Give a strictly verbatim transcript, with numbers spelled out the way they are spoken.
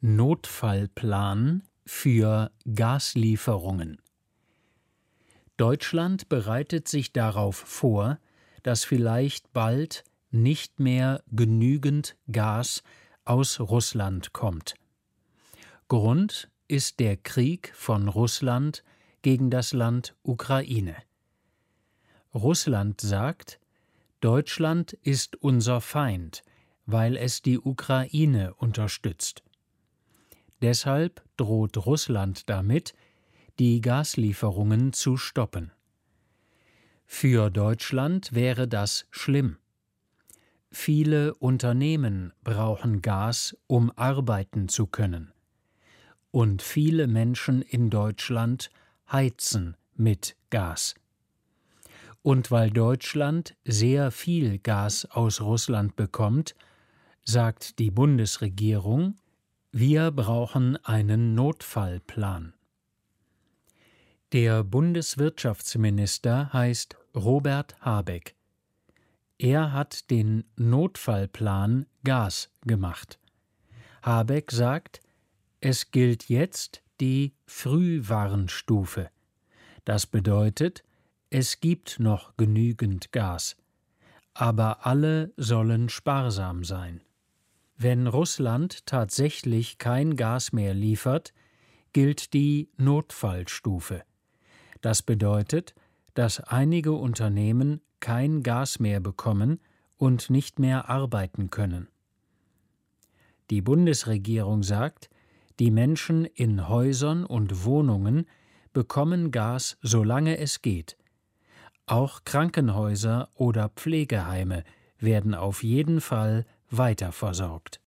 Notfallplan für Gaslieferungen. Deutschland bereitet sich darauf vor, dass vielleicht bald nicht mehr genügend Gas aus Russland kommt. Grund ist der Krieg von Russland gegen das Land Ukraine. Russland sagt, Deutschland ist unser Feind, weil es die Ukraine unterstützt. Deshalb droht Russland damit, die Gaslieferungen zu stoppen. Für Deutschland wäre das schlimm. Viele Unternehmen brauchen Gas, um arbeiten zu können. Und viele Menschen in Deutschland heizen mit Gas. Und weil Deutschland sehr viel Gas aus Russland bekommt, sagt die Bundesregierung, wir brauchen einen Notfallplan. Der Bundeswirtschaftsminister heißt Robert Habeck. Er hat den Notfallplan Gas gemacht. Habeck sagt, es gilt jetzt die Frühwarnstufe. Das bedeutet, es gibt noch genügend Gas, aber alle sollen sparsam sein. Wenn Russland tatsächlich kein Gas mehr liefert, gilt die Notfallstufe. Das bedeutet, dass einige Unternehmen kein Gas mehr bekommen und nicht mehr arbeiten können. Die Bundesregierung sagt, die Menschen in Häusern und Wohnungen bekommen Gas, solange es geht. Auch Krankenhäuser oder Pflegeheime werden auf jeden Fall weiterversorgt.